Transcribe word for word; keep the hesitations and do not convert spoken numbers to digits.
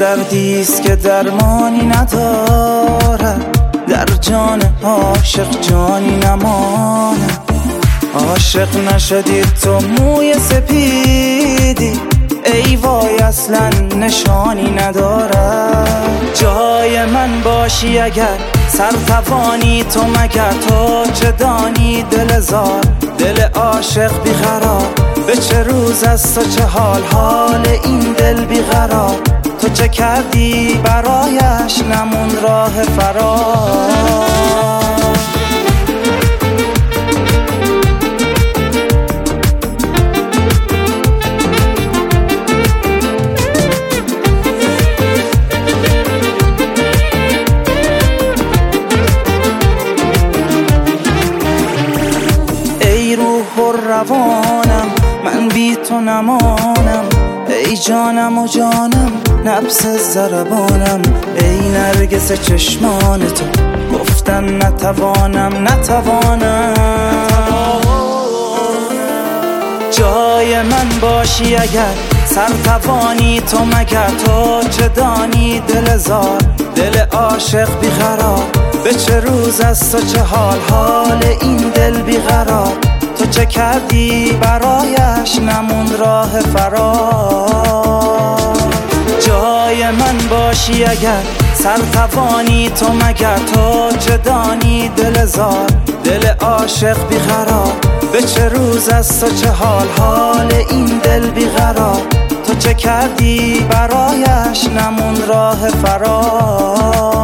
دردیست که درمانی ندارد، در جان عاشق جانی نماند. عاشق نشدی تو موی سپیدی، ای وای اصلا نشانی ندارد. جای من باشی اگر سر توانی تو، مگر تو چه دانی دل زار دل عاشق بیقرار. به چه روز است و چه حال حال این دل بیقرار، تو چه کردی برایش نمون راه فرار. ای روح و روانم من بی تو نمانم، ای جانم و جانم نبض ضربانم. ای نرگس چشمان تو گفتم نتوانم نتوانم. جای من باشی اگر سر توانی تو، مگر تو چه دانی دل زار دل عاشق بیقرار. به چه روز است و چه حال حال این دل بیقرار، تو چه کردی برایش نمون راه فرار. جای من باشی اگر سر توانی تو، مگر تو چه دانی دل زار دل عاشق بیقرار. به چه روز است و چه حال حال این دل بیقرار، تو چه کردی برایش نمون راه فرار.